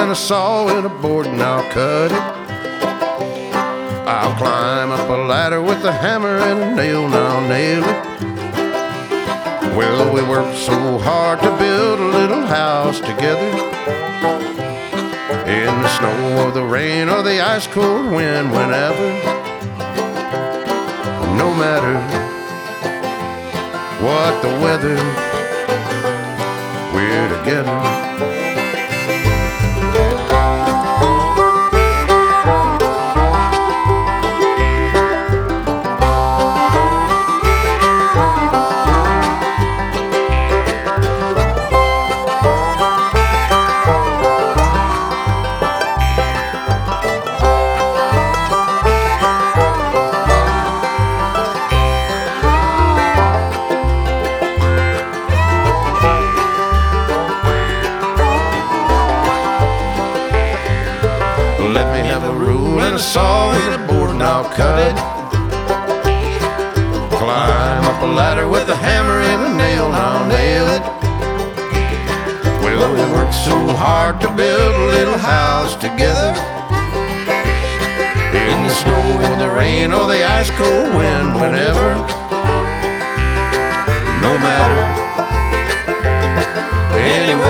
and a saw and a board and I'll cut it. I'll climb up a ladder with a hammer and a nail and I'll nail it. Well, we worked so hard to build a little house together. In the snow or the rain or the ice cold wind, whenever. No matter what the weather, we're together. Let me have a rule and a saw and a board and I'll cut it. Climb up a ladder with a hammer and a nail and I'll nail it. Well, we worked so hard to build a little house together. In the snow or the rain or the ice cold wind, whenever. No matter. Anyway.